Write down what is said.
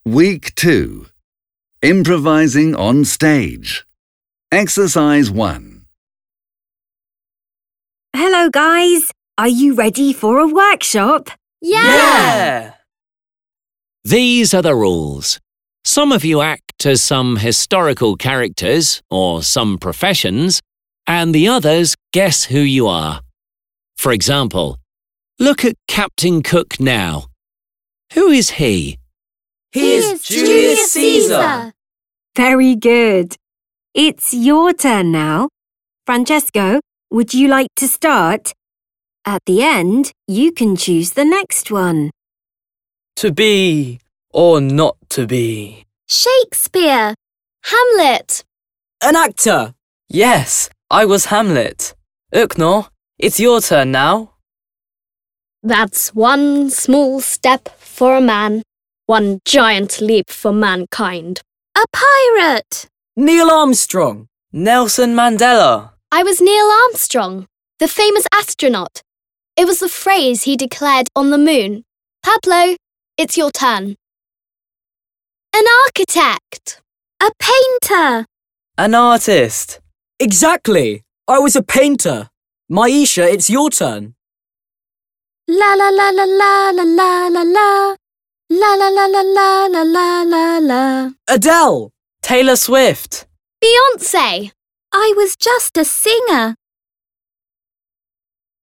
Week 2. Improvising on stage. Exercise 1. Hello, guys. Are you ready for a workshop? Yeah! These are the rules. Some of you act as some historical characters or some professions, and the others guess who you are. For example, look at Captain Cook now. Who is he? He is Julius Caesar. Very good. It's your turn now. Francesco, would you like to start? At the end, you can choose the next one. To be or not to be. Shakespeare. Hamlet. An actor. Yes, I was Hamlet. Uknor, it's your turn now. That's one small step for a man, one giant leap for mankind. A pirate. Neil Armstrong. Nelson Mandela. I was Neil Armstrong, the famous astronaut. It was the phrase he declared on the moon. Pablo, it's your turn. An architect. A painter. An artist. Exactly. I was a painter. Maisha, it's your turn. La la la la la la la la la. La la la la la la la la la. Adele. Taylor Swift. Beyoncé. I was just a singer.